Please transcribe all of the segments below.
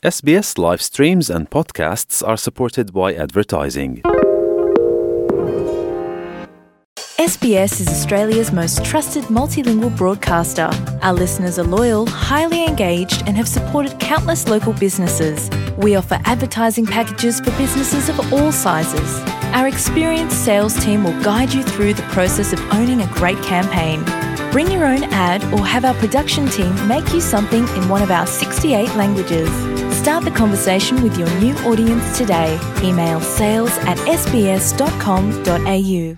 SBS live streams and podcasts are supported by advertising. SBS is Australia's most trusted multilingual broadcaster. Our listeners are loyal, highly engaged, and have supported countless local businesses. We offer advertising packages for businesses of all sizes. Our experienced sales team will guide you through the process of owning a great campaign. Bring your own ad or have our production team make you something in one of our 68 languages. Start the conversation with your new audience today. Email sales@sbs.com.au.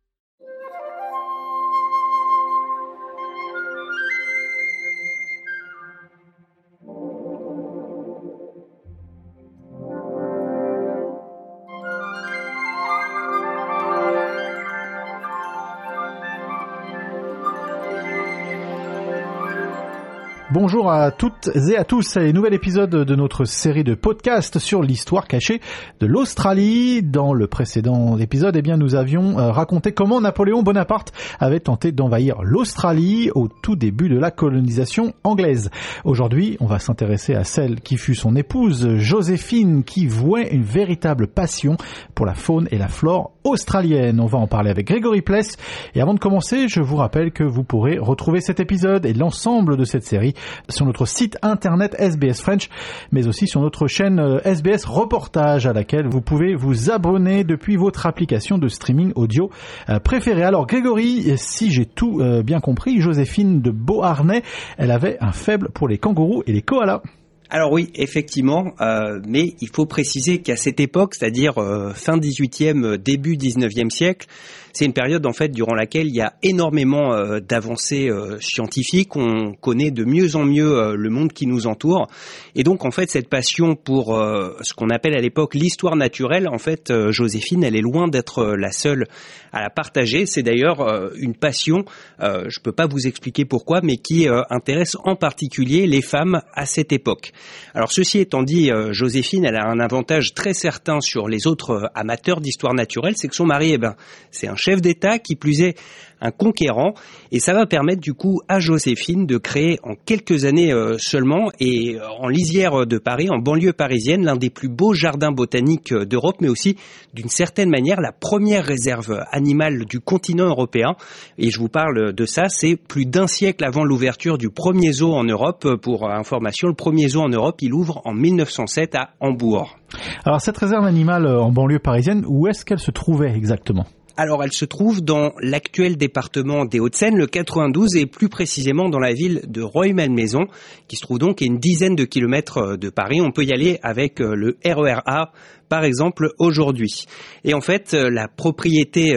Bonjour à toutes et à tous, et nouvel épisode de notre série de podcasts sur l'histoire cachée de l'Australie. Dans le précédent épisode, nous avions raconté comment Napoléon Bonaparte avait tenté d'envahir l'Australie au tout début de la colonisation anglaise. Aujourd'hui, on va s'intéresser à celle qui fut son épouse, Joséphine, qui vouait une véritable passion pour la faune et la flore australienne. On va en parler avec Grégory Pless. Et avant de commencer, je vous rappelle que vous pourrez retrouver cet épisode et l'ensemble de cette série sur notre site internet SBS French, mais aussi sur notre chaîne SBS Reportage, à laquelle vous pouvez vous abonner depuis votre application de streaming audio préférée. Alors Grégory, si j'ai tout bien compris, Joséphine de Beauharnais, elle avait un faible pour les kangourous et les koalas. Alors oui, effectivement, mais il faut préciser qu'à cette époque, c'est-à-dire fin 18e, début 19e siècle, c'est une période en fait durant laquelle il y a énormément d'avancées scientifiques. On connaît de mieux en mieux le monde qui nous entoure, et donc en fait cette passion pour ce qu'on appelle à l'époque l'histoire naturelle, en fait Joséphine, elle est loin d'être la seule à la partager. C'est d'ailleurs une passion, je peux pas vous expliquer pourquoi, mais qui intéresse en particulier les femmes à cette époque. Alors ceci étant dit, Joséphine, elle a un avantage très certain sur les autres amateurs d'histoire naturelle, c'est que son mari, c'est un chef d'État, qui plus est un conquérant, et ça va permettre du coup à Joséphine de créer en quelques années seulement, et en lisière de Paris, en banlieue parisienne, l'un des plus beaux jardins botaniques d'Europe, mais aussi d'une certaine manière la première réserve animale du continent européen. Et je vous parle de ça, c'est plus d'un siècle avant l'ouverture du premier zoo en Europe. Pour information, le premier zoo en Europe, il ouvre en 1907 à Hambourg. Alors cette réserve animale en banlieue parisienne, où est-ce qu'elle se trouvait exactement ? Alors, elle se trouve dans l'actuel département des Hauts-de-Seine, le 92, et plus précisément dans la ville de Rueil-Malmaison, qui se trouve donc à une dizaine de kilomètres de Paris. On peut y aller avec le RER A, par exemple, aujourd'hui. Et en fait, la propriété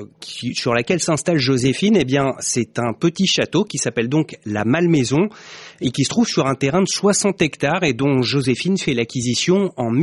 sur laquelle s'installe Joséphine, c'est un petit château qui s'appelle donc la Malmaison, et qui se trouve sur un terrain de 60 hectares, et dont Joséphine fait l'acquisition en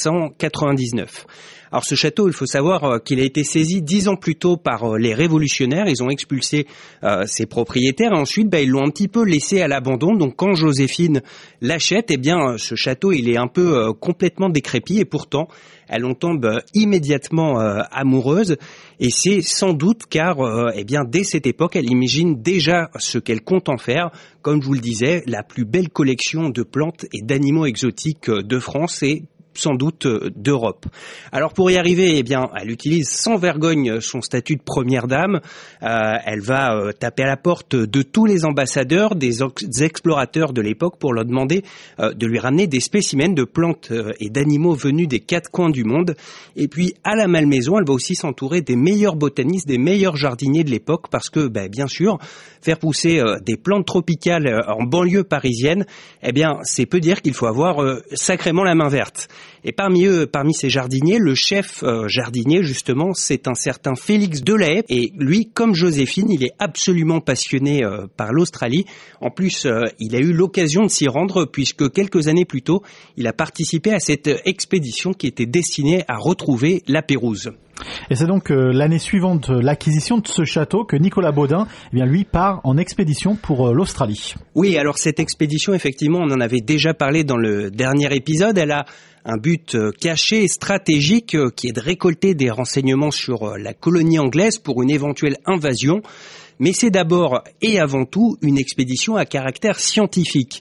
1799. Alors ce château, il faut savoir qu'il a été saisi 10 ans plus tôt par les révolutionnaires. Ils ont expulsé ses propriétaires, et ensuite ils l'ont un petit peu laissé à l'abandon. Donc quand Joséphine l'achète, ce château il est un peu complètement décrépit, et pourtant elle en tombe immédiatement amoureuse, et c'est sans doute car dès cette époque elle imagine déjà ce qu'elle compte en faire. Comme je vous le disais, la plus belle collection de plantes et d'animaux exotiques de France, et sans doute d'Europe. Alors pour y arriver, elle utilise sans vergogne son statut de première dame. Elle va taper à la porte de tous les ambassadeurs, des explorateurs de l'époque, pour leur demander de lui ramener des spécimens de plantes et d'animaux venus des 4 coins du monde. Et puis à la Malmaison, elle va aussi s'entourer des meilleurs botanistes, des meilleurs jardiniers de l'époque, parce que bien sûr, faire pousser des plantes tropicales en banlieue parisienne, c'est peu dire qu'il faut avoir sacrément la main verte. Et parmi ces jardiniers, le chef jardinier, justement, c'est un certain Félix Delahaye. Et lui, comme Joséphine, il est absolument passionné par l'Australie. En plus, il a eu l'occasion de s'y rendre, puisque quelques années plus tôt, il a participé à cette expédition qui était destinée à retrouver la Pérouse. Et c'est donc l'année suivante l'acquisition de ce château que Nicolas Baudin, lui, part en expédition pour l'Australie. Oui, alors cette expédition, effectivement, on en avait déjà parlé dans le dernier épisode. Elle a un but caché et stratégique qui est de récolter des renseignements sur la colonie anglaise pour une éventuelle invasion. Mais c'est d'abord et avant tout une expédition à caractère scientifique.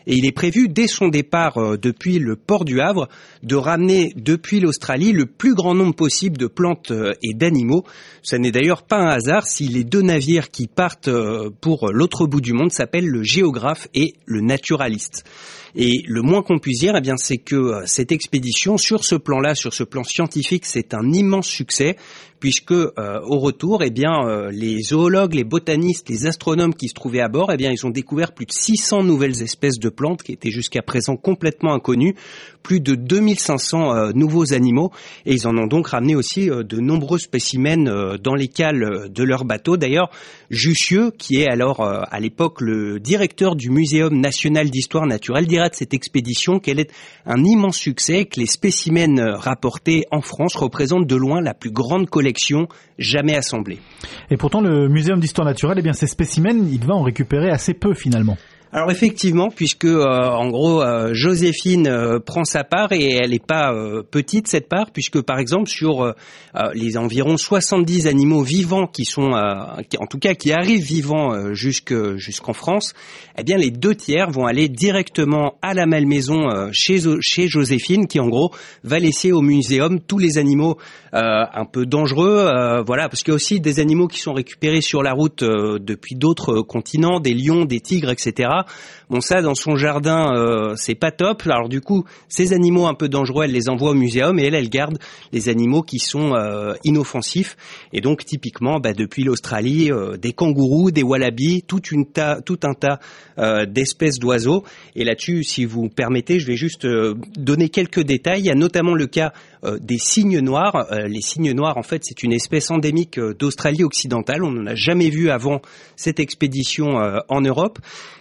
Et il est prévu, dès son départ depuis le port du Havre, de ramener depuis l'Australie le plus grand nombre possible de plantes et d'animaux. Ça n'est d'ailleurs pas un hasard si les 2 navires qui partent pour l'autre bout du monde s'appellent le Géographe et le Naturaliste. Et le moins qu'on puisse dire, c'est que cette expédition, sur ce plan-là, sur ce plan scientifique, c'est un immense succès, puisque au retour, les zoologues, les botanistes, les astronomes qui se trouvaient à bord, ils ont découvert plus de 600 nouvelles espèces de plantes qui étaient jusqu'à présent complètement inconnues, plus de 2500 nouveaux animaux, et ils en ont donc ramené aussi de nombreux spécimens dans les cales de leur bateau. D'ailleurs, Jussieu, qui est alors à l'époque le directeur du Muséum national d'histoire naturelle, dira de cette expédition qu'elle est un immense succès, que les spécimens rapportés en France représentent de loin la plus grande collection jamais assemblée. Et pourtant, le Muséum d'histoire naturelle, ces spécimens, il va en récupérer assez peu finalement. Alors effectivement, puisque en gros Joséphine prend sa part, et elle n'est pas petite cette part, puisque par exemple sur les environ 70 animaux vivants qui sont en tout cas qui arrivent vivants jusqu'en France, les 2/3 vont aller directement à la Malmaison chez Joséphine, qui en gros va laisser au muséum tous les animaux un peu dangereux, parce qu'il y a aussi des animaux qui sont récupérés sur la route depuis d'autres continents, des lions, des tigres, etc. Bon, ça, dans son jardin, c'est pas top. Alors du coup, ces animaux un peu dangereux, elle les envoie au muséum, et elle garde les animaux qui sont inoffensifs. Et donc, typiquement, depuis l'Australie, des kangourous, des wallabies, tout un tas d'espèces d'oiseaux. Et là-dessus, si vous permettez, je vais juste donner quelques détails. Il y a notamment le cas des cygnes noirs. Les cygnes noirs, en fait, c'est une espèce endémique d'Australie occidentale. On n'en a jamais vu avant cette expédition en Europe.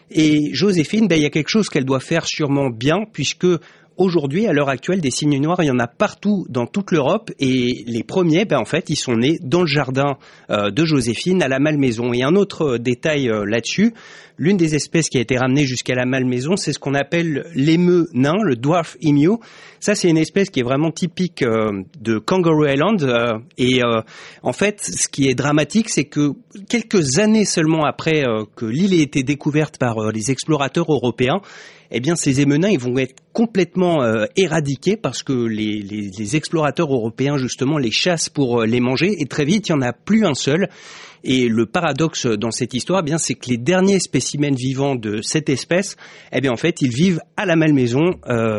Et Joséphine, il y a quelque chose qu'elle doit faire sûrement bien, puisque aujourd'hui, à l'heure actuelle, des cygnes noirs, il y en a partout dans toute l'Europe, et les premiers, en fait, ils sont nés dans le jardin de Joséphine à la Malmaison. Et un autre détail là-dessus, l'une des espèces qui a été ramenée jusqu'à la Malmaison, c'est ce qu'on appelle l'émeu nain, le dwarf emu. Ça, c'est une espèce qui est vraiment typique de Kangaroo Island. En fait, ce qui est dramatique, c'est que quelques années seulement après que l'île ait été découverte par les explorateurs européens, ces émenins, ils vont être complètement éradiqués, parce que les explorateurs européens, justement, les chassent pour les manger, et très vite, il n'y en a plus un seul. Et le paradoxe dans cette histoire, c'est que les derniers spécimens vivants de cette espèce, en fait, ils vivent à la Malmaison,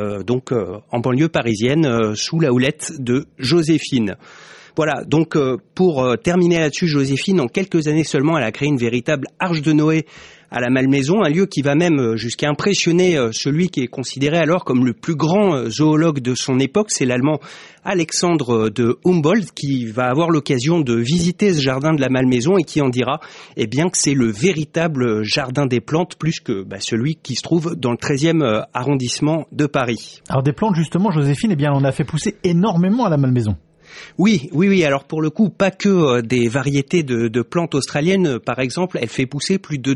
en banlieue parisienne, sous la houlette de Joséphine. Voilà, donc pour terminer là-dessus, Joséphine, en quelques années seulement, elle a créé une véritable arche de Noé à la Malmaison, un lieu qui va même jusqu'à impressionner celui qui est considéré alors comme le plus grand zoologue de son époque, c'est l'Allemand Alexandre de Humboldt, qui va avoir l'occasion de visiter ce jardin de la Malmaison et qui en dira que c'est le véritable jardin des plantes, plus que celui qui se trouve dans le 13e arrondissement de Paris. Alors des plantes, justement, Joséphine, on en a fait pousser énormément à la Malmaison. Oui. Alors pour le coup, pas que des variétés de plantes australiennes. Par exemple, elle fait pousser plus de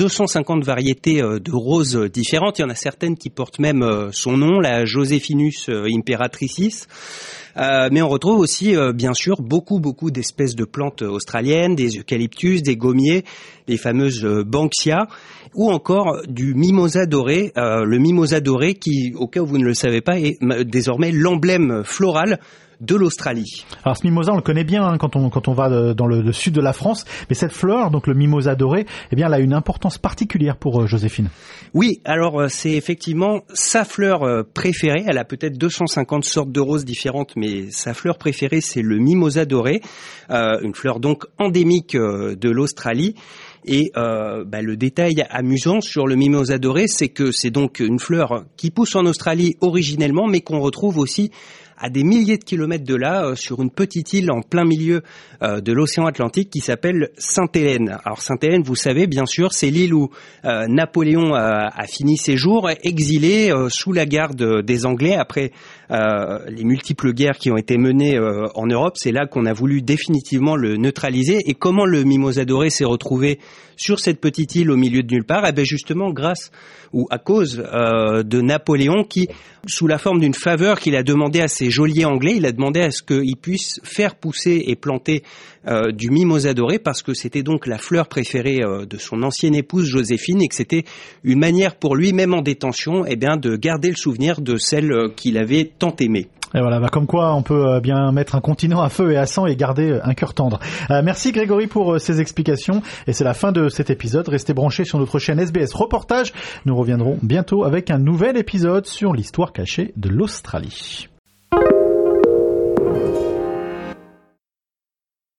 250 variétés de roses différentes. Il y en a certaines qui portent même son nom, la Josephinus imperatricis. Mais on retrouve aussi, bien sûr, beaucoup d'espèces de plantes australiennes, des eucalyptus, des gommiers, les fameuses banksia, ou encore du mimosa doré. Le mimosa doré qui, au cas où vous ne le savez pas, est désormais l'emblème floral de l'Australie. Alors ce mimosa, on le connaît bien quand on va dans le sud de la France, mais cette fleur, donc le mimosa doré, elle a une importance particulière pour Joséphine. Oui, alors c'est effectivement sa fleur préférée. Elle a peut-être 250 sortes de roses différentes, mais sa fleur préférée, c'est le mimosa doré, une fleur donc endémique de l'Australie. Et le détail amusant sur le mimosa doré, c'est que c'est donc une fleur qui pousse en Australie originellement, mais qu'on retrouve aussi à des milliers de kilomètres de là, sur une petite île en plein milieu de l'océan Atlantique qui s'appelle Sainte-Hélène. Alors Sainte-Hélène, vous savez, bien sûr, c'est l'île où Napoléon a fini ses jours, exilé sous la garde des Anglais après les multiples guerres qui ont été menées en Europe. C'est là qu'on a voulu définitivement le neutraliser. Et comment le mimosa doré s'est retrouvé sur cette petite île au milieu de nulle part? Justement grâce ou à cause de Napoléon qui, sous la forme d'une faveur qu'il a demandé à ses des geôliers anglais. Il a demandé à ce qu'ils puissent faire pousser et planter du mimosa doré parce que c'était donc la fleur préférée de son ancienne épouse Joséphine et que c'était une manière pour lui, même en détention, de garder le souvenir de celle qu'il avait tant aimée. Et voilà, comme quoi on peut bien mettre un continent à feu et à sang et garder un cœur tendre. Merci Grégory pour ces explications et c'est la fin de cet épisode. Restez branchés sur notre chaîne SBS Reportage. Nous reviendrons bientôt avec un nouvel épisode sur l'histoire cachée de l'Australie.